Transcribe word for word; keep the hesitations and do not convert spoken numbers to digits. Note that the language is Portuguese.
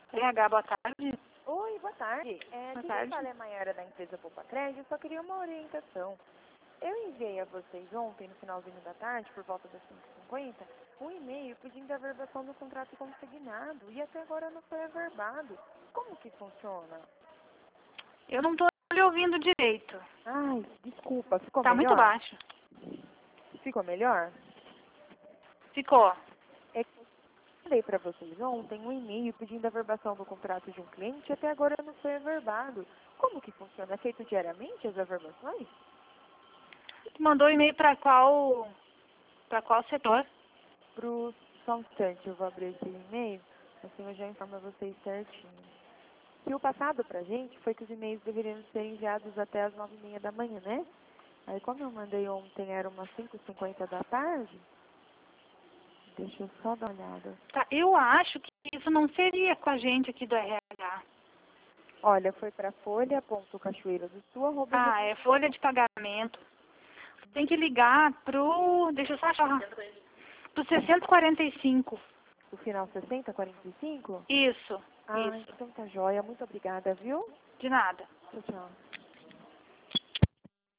R H, boa tarde. Oi, boa tarde. É, Boa quem tarde. fala é a Maiara da empresa Poupa Crédito, eu só queria uma orientação. Eu enviei a vocês ontem, no finalzinho da tarde, por volta das cinco e cinquenta, um e-mail pedindo a averbação do contrato consignado e até agora não foi averbado. Como que funciona? Eu não tô lhe ouvindo direito. Ai, desculpa, ficou Tá muito melhor? baixo. Ficou melhor? Ficou. É que eu mandei para vocês ontem um e-mail pedindo a averbação do contrato de um cliente e até agora não foi averbado. Como que funciona? É feito diariamente as averbações? Mandou e-mail pra qual... Pra qual setor? Pro... Só um instante, eu vou abrir esse e-mail, assim eu já informo vocês certinho. E o passado pra gente foi que os e-mails deveriam ser enviados até as nove e meia da manhã, né? Aí como eu mandei ontem, era umas cinco e cinquenta da tarde, deixa eu só dar uma olhada. Tá, eu acho que isso não seria com a gente aqui do R H. Olha, foi para folha ponto cachoeira do sul, arroba Ah, é folha de pagamento. Tem que ligar pro... Deixa eu só achar. Pro seiscentos e quarenta e cinco. o final sessenta quarenta e cinco? Isso, Ah, isso. então tá joia. Muito obrigada, viu? De nada. Tchau, tchau.